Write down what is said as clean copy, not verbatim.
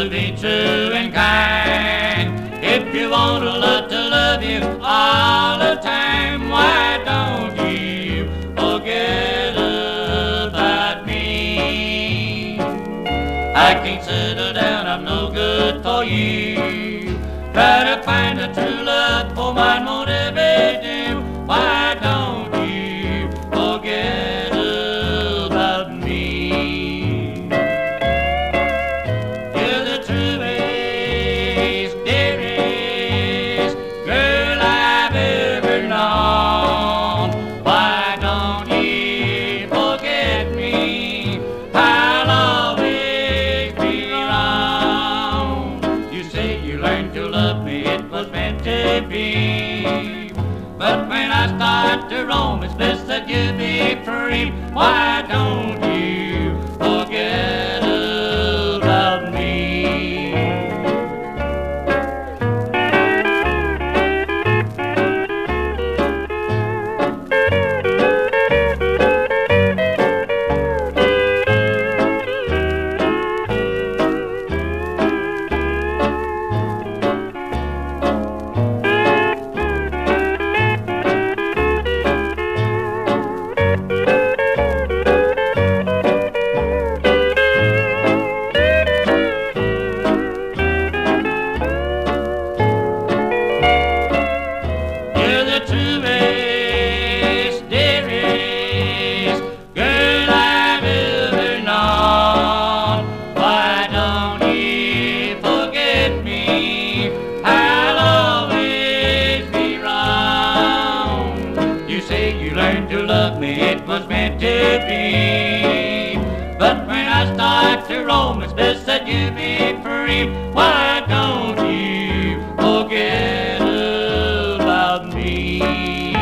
to be true and kind. If you want a love to love you all the time, why don't you forget about me? I can't settle down, I'm no good for you. Try to find a true love for mine won't ever do. Why don't you forget about me? You're the truest, dearest girl I've ever known. Why don't you forget me? I'll always be around. You say you learned to love me, it was meant to be. But when I start to roam, it's best that you be free. Why don't you forget about me? To love me, it was meant to be. But when I start to roam, it's best that you be free. Why don't you forget about me?